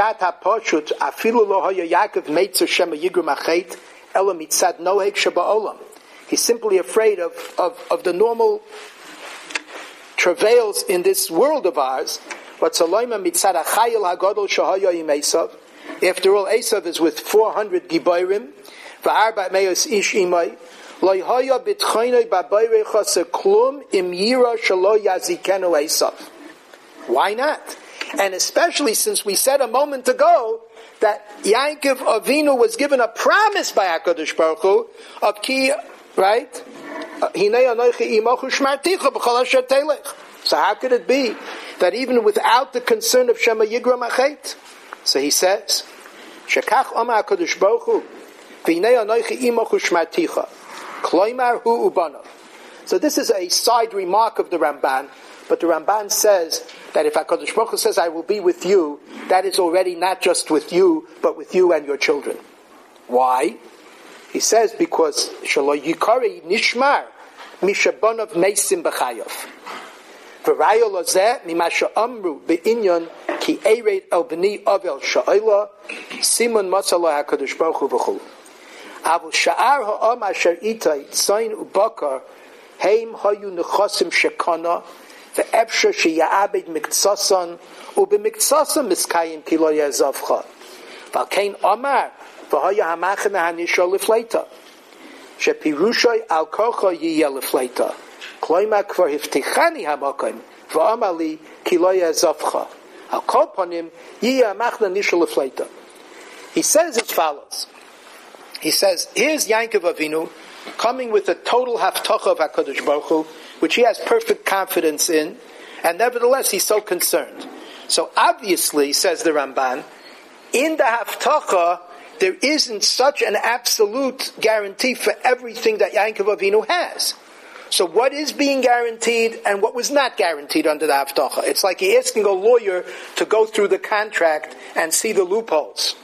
simply afraid of the normal travails in this world of ours. After all, Esav is with 400 gibayrim. Why not? And especially since we said a moment ago that Yaakov Avinu was given a promise by HaKadosh Baruch Hu of ki, right? So how could it be that even without the concern of Shema Yigram Achet? So he says, Shekach Omar HaKadosh Baruch Hu V'hinei anochi imochu shmarticha Kloimar hu ubanav. So this is a side remark of the Ramban, but the Ramban says that if HaKadosh Baruch Hu says, I will be with you, that is already not just with you, but with you and your children. Why? He says, because Shalo Yikari Nishmar Mishabanav Meisim B'chayav. V'rayo lozeh mimasha amru be'inyon ki eiret el b'ni avel sha'ila simon matzala HaKadosh Baruch Hu v'chul. Avu sha'ar ha'am asher itay tzayin ubakar heim hayu nechosim shekana ve'efsha sheya'abed miktsasan u'b'miktsasan miskayim ki lo yazavcha v'alkein amar v'haya hamachana hanisha lefleita shepirushay al kocha yiyeh lefleita kloima kvar hiftichani hamakim v'amali ki lo yazavcha al kol panim yiyeh hamachana hanisha lefleita. He says as follows. He says, here's Yaakov Avinu coming with a total haftacha of HaKadosh Baruch Hu, which he has perfect confidence in, and nevertheless he's so concerned. So obviously, says the Ramban, in the haftacha, there isn't such an absolute guarantee for everything that Yaakov Avinu has. So what is being guaranteed and what was not guaranteed under the haftacha? It's like you're asking a lawyer to go through the contract and see the loopholes.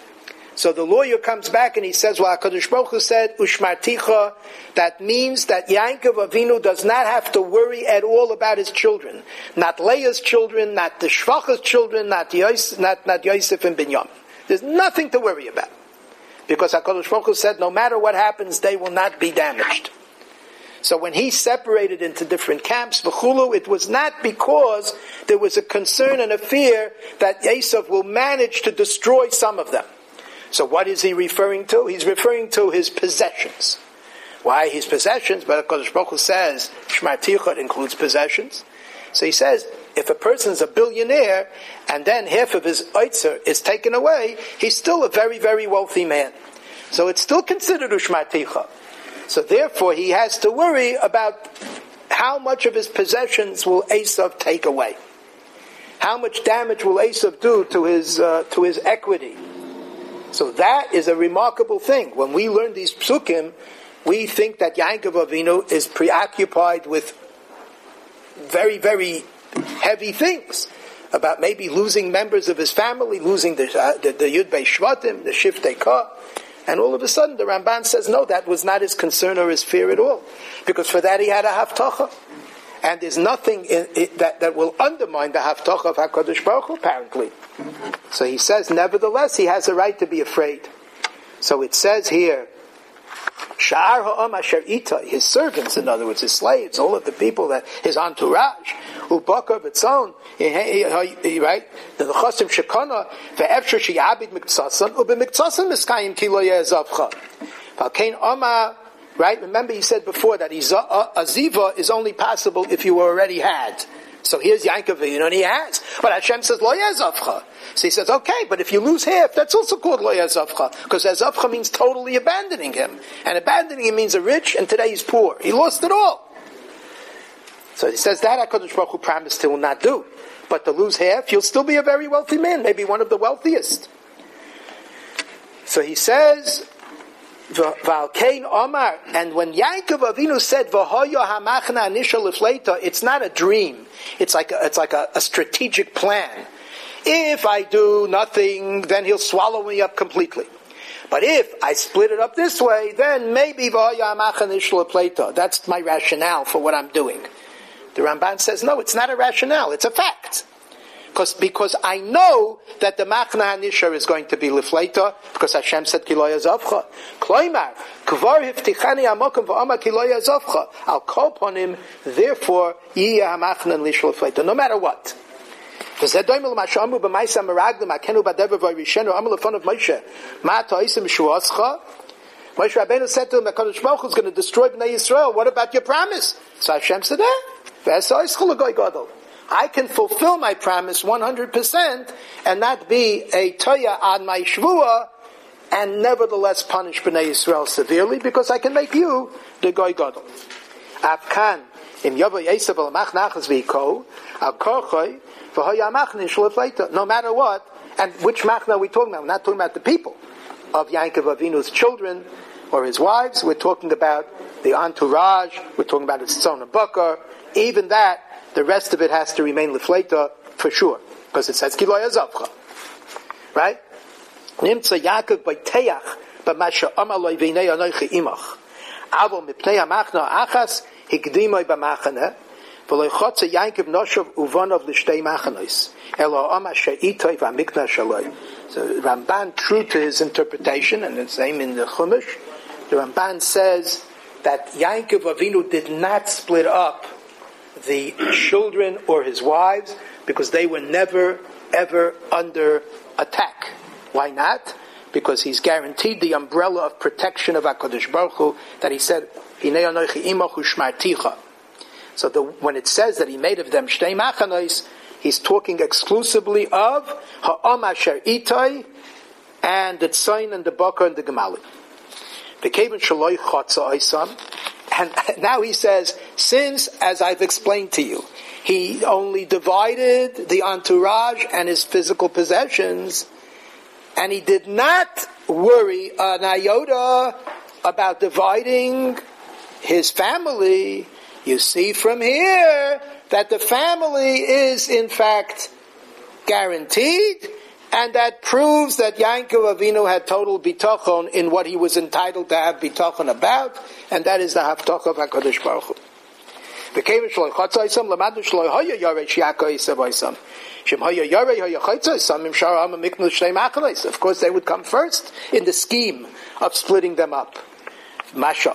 So the lawyer comes back and he says, well, HaKadosh Baruch Hu said, Ushmarticha, that means that Yaakov Avinu does not have to worry at all about his children. Not Leah's children, not the Shvacha's children, not Yosef and Binyamin. There's nothing to worry about. Because HaKadosh Baruch Hu said, no matter what happens, they will not be damaged. So when he separated into different camps, v'chulu, it was not because there was a concern and a fear that Yosef will manage to destroy some of them. So what is he referring to? He's referring to his possessions. Why his possessions? But HaKadosh Baruch Hu says, Shmarticha includes possessions. So he says, if a person's a billionaire, and then half of his oitzer is taken away, he's still a very, very wealthy man. So it's still considered Ushmarticha. So therefore he has to worry about how much of his possessions will Esav take away. how much damage will Esav do to his equity? So that is a remarkable thing. When we learn these psukim, we think that Yaakov Avinu is preoccupied with very, very heavy things about maybe losing members of his family, losing the Yud Bei Shvatim, the Shiftei Ka, and all of a sudden the Ramban says no, that was not his concern or his fear at all, because for that he had a haftacha, and there's nothing that will undermine the haftacha of HaKadosh Baruch Hu, apparently. So he says, nevertheless, he has a right to be afraid. So it says here, Sha'ar ha'am asher itai, his servants, in other words, his slaves, all of the people, that his entourage, ubaka b'tzon, right? The chosim shekana, ve'efshar she'yabid miktasan, u'b'miktasan miskayim ki lo ye'ezavcha. V'alkein oma, right? Remember he said before that aziva is only possible if you already had. So here's Yaakov, and he has. But Hashem says, lo yazavcha. So he says, okay, but if you lose half, that's also called lo yazavcha. Because yazavcha means totally abandoning him. And abandoning him means a rich, and today he's poor. He lost it all. So he says that HaKadosh Baruch Hu promised he will not do. But to lose half, you'll still be a very wealthy man, maybe one of the wealthiest. So he says, V'alkein Omar, and when Yaakov Avinu said V'hoyo hamachna anisha lefleita, it's not a dream. It's like a strategic plan. If I do nothing, then he'll swallow me up completely. But if I split it up this way, then maybe V'hoyo hamachna anisha lefleita. That's my rationale for what I'm doing. The Ramban says no, it's not a rationale. It's a fact. Because I know that the Machna HaNishar is going to be Lifleita, because Hashem said, Ki lo yazavcha. Kloimar, Kvar hiftichani amokim v'ama ki lo yazavcha. I'll call upon him, therefore, Yiyah HaMachna HaNishar Lifleita. No matter what. V'zeh doimel ma'ashamu b'maisa meraglim, akenu b'dever v'yishenu, amal lefon of Moshe, ma ta'isim shuascha. Moshe Rabbeinu said to him, HaKadosh Baruch Hu is going to destroy Bnei Yisrael. What about your promise? So Hashem said, v'esa'ischa l'goy gadol. I can fulfill my promise 100% and not be a toya on my shvua and nevertheless punish Bnei Yisrael severely, because I can make you the goy gadol. Afkan im yavo Esav al machnachas v'iko al korchoy v'hoya machnish lefleita. No matter what, and which machna are we talking about? We're not talking about the people of Yaakov Avinu's children or his wives. We're talking about the entourage. We're talking about his son and bakar. Even that, the rest of it has to remain lefleita for sure, because it says ki lo yazavcha, right? Nimtza Yaakov b'teach b'masha amaloi v'nei anochi imach avo mipnei hamachna achas hikdimoi b'machane v'lo chotze Yaakov noshav uvonov l'shtei machanos elo ama she'itoi v'amikna shaloi. So Ramban, true to his interpretation, and the same in the Chumash, the Ramban says that Yaakov Avinu did not split up the children or his wives, because they were never, ever under attack. Why not? Because he's guaranteed the umbrella of protection of HaKadosh Baruch Hu, that he said, Hinei anochi imachu shmarticha. So when it says that he made of them shtei machanos, he's talking exclusively of ha'am asher itai and the tzayin and the bakar and the gemalim. V'keven shaloi chotza oisam. And now he says, since, as I've explained to you, he only divided the entourage and his physical possessions, and he did not worry an iota about dividing his family, you see from here that the family is in fact guaranteed, and that proves that Yaakov Avinu had total bitachon in what he was entitled to have bitachon about, and that is the haftach of HaKadosh Baruch Hu. Of course, they would come first in the scheme of splitting them up. Now the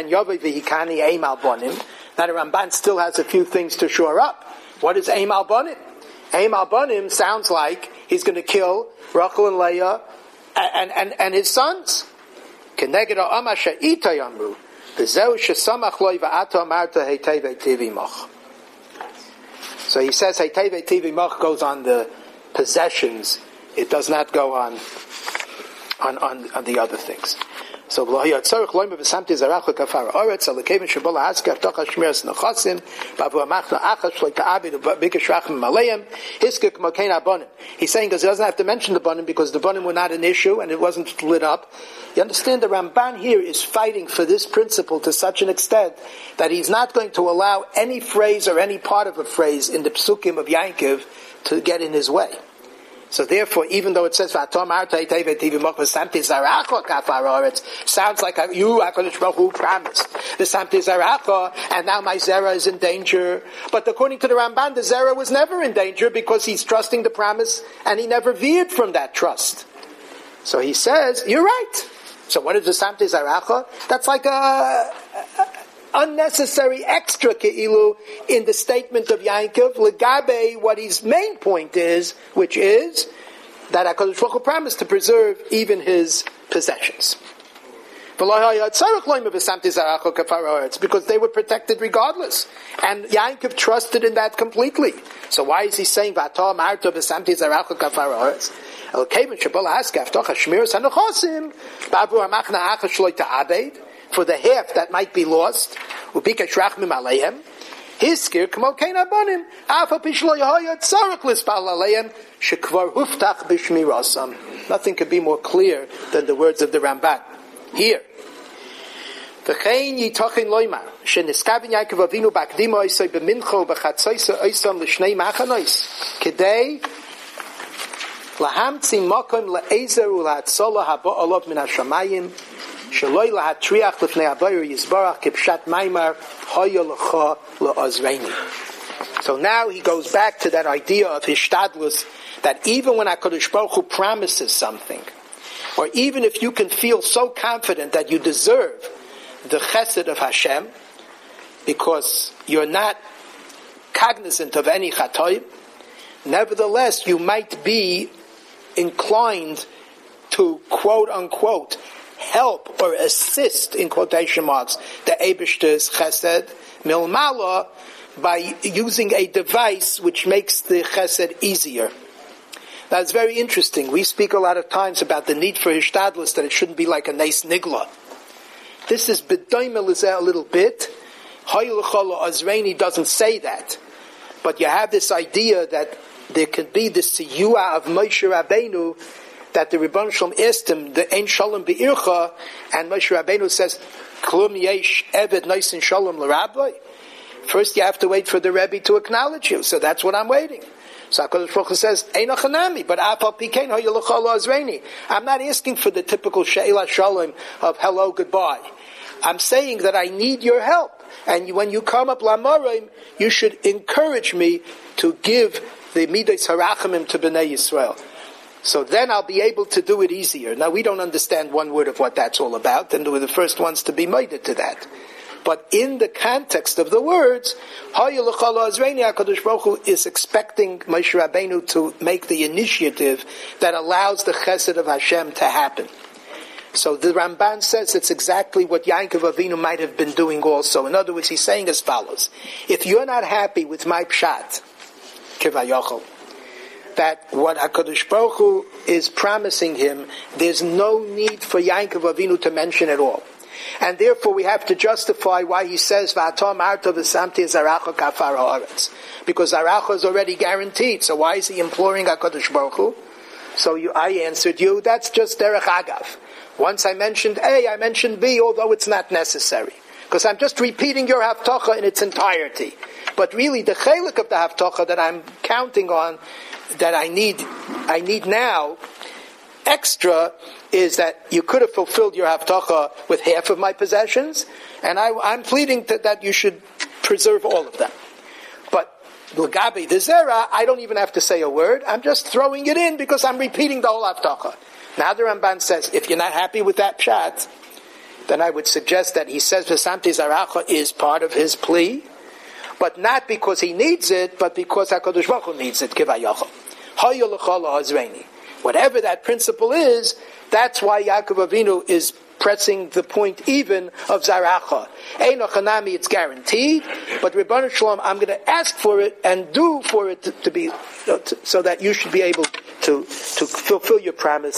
Ramban still has a few things to shore up. What is Eim al Banim? Eim al Banim sounds like he's going to kill Rachel and Leah and his sons. So he says, Heitei v'tivimach goes on the possessions. It does not go on the other things. So v'lo hayatzarich loyma v'samti zaracha kafar haaretz alekevin shabola haska avtocha shmiras nechasim b'avu amachna achas shloy ta'abid u'bikesh rachim malayim hiske k'mokein abonim. He's saying because he doesn't have to mention the bonim because the bonim were not an issue and it wasn't lit up. You understand, the Ramban here is fighting for this principle to such an extent that he's not going to allow any phrase or any part of a phrase in the psukim of Yankov to get in his way. So therefore, even though it says sounds like you, HaKadosh Baruch Hu, promised the Samti Zaracha, and now my Zera is in danger. But according to the Ramban, the Zera was never in danger because he's trusting the promise and he never veered from that trust. So he says, you're right. So what is the Samti Zaracha? That's like a unnecessary extra ke'ilu in the statement of Yankov, legabe, what his main point is, which is that HaKadosh Baruch Hu promised to preserve even his possessions. Because they were protected regardless. And Yankov trusted in that completely. So why is he saying, V'atah marta v'samti zaracha kafar haaretz? El-kevin shabola haska avtocha shmiras hanochosim b'avu hamachna achas shloy ta'abed, for the half that might be lost, ubikesh rachmim aleihem, hiskir k'mokein abonim, afa pishlo yehoya tzarech lispal aleihem, shekvar huftach b'shmirasam. Nothing could be more clear than the words of the Ramban. Here, v'chein yitochin loymar, sheniskavin Yaakov Avinu b'akdimo oisoi b'mincho b'chatzoisa oisom l'shnei machanois, kedei lahamtzi mokom le'ezer u'la'atzola haba'olot min hashamayim, so now he goes back to that idea of hishtadlus, that even when HaKadosh Baruch Hu promises something, or even if you can feel so confident that you deserve the chesed of Hashem, because you're not cognizant of any chatoim, nevertheless you might be inclined to quote unquote help or assist, in quotation marks, the Eibishter's chesed milmala by using a device which makes the chesed easier. That's very interesting. We speak a lot of times about the need for hishtadlus, that it shouldn't be like a nice nigla. This is b'doimel a little bit. Hayil Chala Azreini doesn't say that, but you have this idea that there could be the siyua of Moshe Rabbeinu, that the Rebbeinu Shalom asked him, the Ein Shalom Be'ircha, and Moshe Rabbeinu says, Klum Yesh Eved Noisin Shalom L'Rabbi. First you have to wait for the Rebbe to acknowledge you, so that's what I'm waiting. So HaKadosh Baruch Hu says, Ein Achanami, but Afal Pikein Hayil Chala Azreini. I'm not asking for the typical She'ila Shalom of hello, goodbye. I'm saying that I need your help. And when you come up Lamarim, you should encourage me to give the Midas Harachamim to Bnei Yisrael. So then I'll be able to do it easier. Now we don't understand one word of what that's all about, and we're the first ones to be minded to that. But in the context of the words, Hayil Chala Azreini, HaKadosh Baruch Hu is expecting Moshe Rabbeinu to make the initiative that allows the chesed of Hashem to happen. So the Ramban says it's exactly what Yaakov Avinu might have been doing also. In other words, he's saying as follows: if you're not happy with my pshat, Kivayachol, that what HaKadosh Baruch Hu is promising him, there's no need for Yaakov Avinu to mention at all. And therefore we have to justify why he says, V'atom arto v'samti zaracha kafar haaretz. Because zaracha is already guaranteed. So why is he imploring HaKadosh Baruch Hu? So I answered you, that's just derech agav. Once I mentioned A, I mentioned B, although it's not necessary. Because I'm just repeating your haftacha in its entirety. But really the chelik of the haftacha that I'm counting on, that I need now, extra, is that you could have fulfilled your haftacha with half of my possessions, and I'm pleading that you should preserve all of them. But l'gabe the zera, I don't even have to say a word. I'm just throwing it in because I'm repeating the whole haftacha. Now the Ramban says, if you're not happy with that pshat, then I would suggest that he says v'samti zaracha is part of his plea, but not because he needs it, but because HaKadosh Baruch Hu needs it. Kivayachol. Hayil Chala Azreini. Whatever that principle is, that's why Yaakov Avinu is pressing the point even of Zaracha. Ein Ochanami, it's guaranteed, but Rebbeinu Shalom, I'm going to ask for it and do for it to be, so that you should be able to fulfill your promise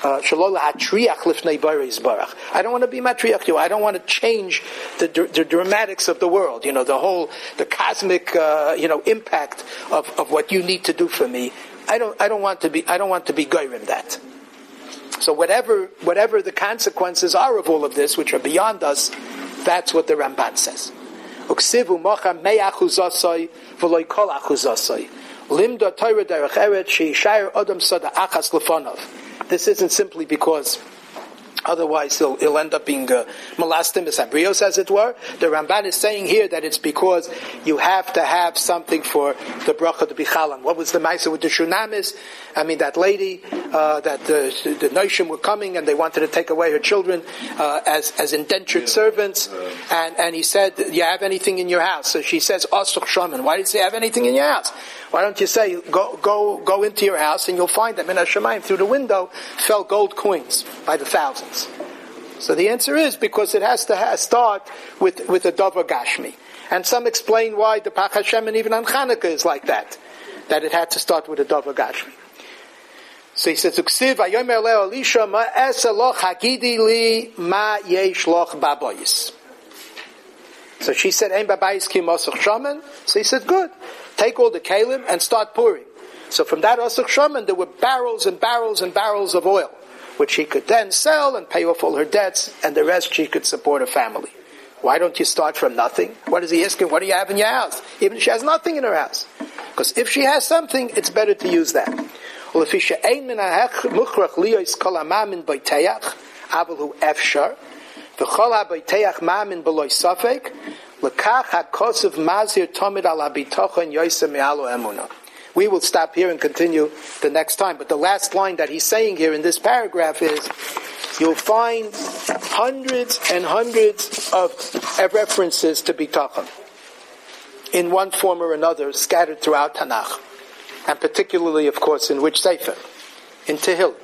I don't want to be matriach. I don't want to change the dramatics of the world. The cosmic, impact of what you need to do for me. I don't want to be goyrim that. So whatever the consequences are of all of this, which are beyond us, that's what the Ramban says. Uksivu mocha me'achuzasai v'loy kol achuzasai. Limda Torah derech eretz she'yishayer adam sada achas lefonov. This isn't simply because otherwise he'll end up being molastim esabrios, as it were. The Ramban is saying here that it's because you have to have something for the bracha to be chalam. What was the ma'aseh with the shunamis? That lady, that the noshim were coming and they wanted to take away her children as indentured servants. And he said, "Do you have anything in your house?" So she says, "Asuch shaman." Why did he say, "Have anything in your house"? Why don't you say, go into your house and you'll find that min hashamayim through the window fell gold coins by the thousands. So the answer is because it has to start with a davar gashmi. And some explain why the Pach Hashem and even on Chanukah is like that it had to start with a davar gashmi. So he says, "Uksiv vayomer leo Elisha ma esa loch hagidi li ma yesh loch babayis." So she said, "Ein babayis ki mosach shaman." So he said, "Good. Take all the kalim and start pouring." So from that osach shaman, there were barrels and barrels and barrels of oil, which she could then sell and pay off all her debts, and the rest she could support her family. Why don't you start from nothing? What is he asking? What do you have in your house? Even if she has nothing in her house. Because if she has something, it's better to use that. We will stop here and continue the next time. But the last line that he's saying here in this paragraph is, you'll find hundreds and hundreds of references to bitachon in one form or another, scattered throughout Tanakh. And particularly, of course, in which Sefer? In Tehillim.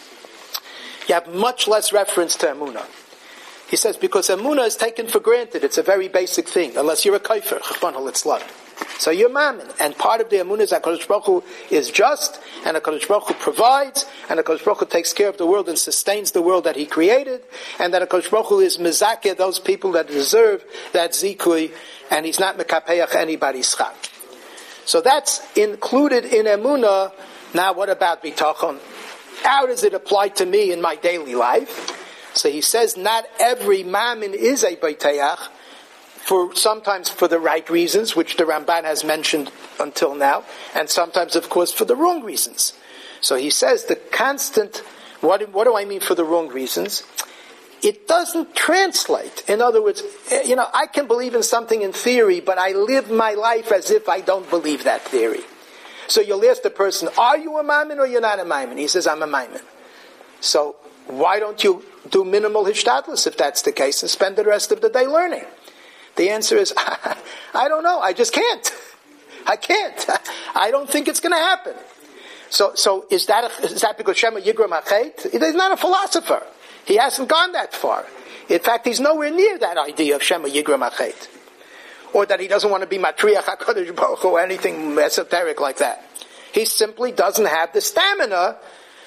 You have much less reference to Emunah. He says, because Emunah is taken for granted. It's a very basic thing, unless you're a kaifer, chachman halitzlan. So you're mammon, and part of the Emunah is HaKadosh Baruch Hu is just, and HaKadosh Baruch Hu provides, and HaKadosh Baruch Hu takes care of the world and sustains the world that He created, and that HaKadosh Baruch Hu is mezakeh, those people that deserve that zikui, and He's not mekapeach anybody's chak. So that's included in Emunah. Now what about bitachon? How does it apply to me in my daily life? So he says not every mammon is a baytayach, sometimes for the right reasons, which the Ramban has mentioned until now, and sometimes, of course, for the wrong reasons. So he says the constant, what do I mean for the wrong reasons? It doesn't translate. In other words, I can believe in something in theory, but I live my life as if I don't believe that theory. So you'll ask the person, are you a maimon or you're not a maimon? He says, I'm a maimon. So why don't you do minimal hishtadlus if that's the case and spend the rest of the day learning? The answer is, I don't know. I just can't. I can't. I don't think it's going to happen. So is that because Shema Yigram Achet? He's not a philosopher. He hasn't gone that far. In fact, he's nowhere near that idea of Shema Yigram Achet. Or that he doesn't want to be Matriach HaKadosh Baruch Hu or anything esoteric like that. He simply doesn't have the stamina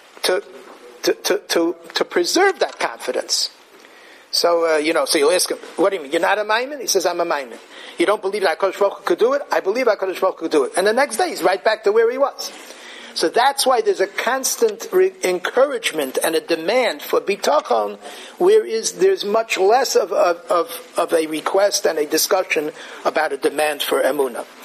to preserve that confidence. So, so you'll ask him, what do you mean? You're not a maimon? He says, I'm a maimon. You don't believe that HaKadosh Baruch Hu could do it? I believe HaKadosh Baruch Hu could do it. And the next day, he's right back to where he was. So that's why there's a constant encouragement and a demand for bitachon, whereas there's much less of a request and a discussion about a demand for emunah.